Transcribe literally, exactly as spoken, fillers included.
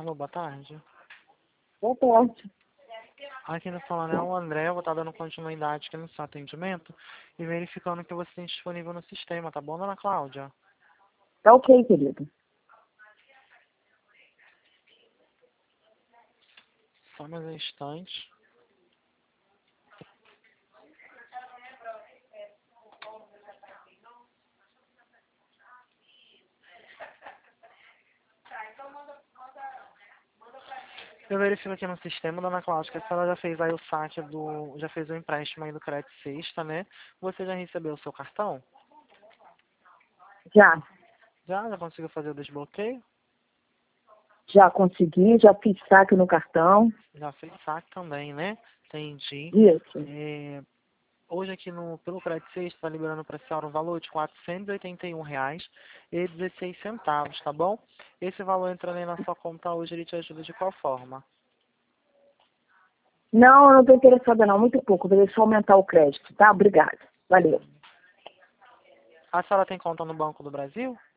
Alô, boa tarde. Boa tarde. Aqui no falando é o André, eu vou estar dando continuidade aqui no seu atendimento e verificando o que você tem disponível no sistema, tá bom, dona Cláudia? Tá ok, querido. Só mais um instante. Eu verifico aqui no sistema, dona Cláudia, que a senhora já fez aí o saque do... já fez o empréstimo aí do Crédito Sexta, né? Você já recebeu o seu cartão? Já. Já? Já conseguiu fazer o desbloqueio? Já consegui, já fiz saque no cartão. Já fez saque também, né? Entendi. Isso. É, hoje aqui no, pelo Crédito Sexta está liberando para a senhora um valor de quatrocentos e oitenta e um reais e dezesseis centavos, tá bom? Esse valor entrando aí na sua conta hoje, ele te ajuda de qual forma? Não, eu não estou interessada não, muito pouco. Vou deixar aumentar o crédito, tá? Obrigada. Valeu. A senhora tem conta no Banco do Brasil?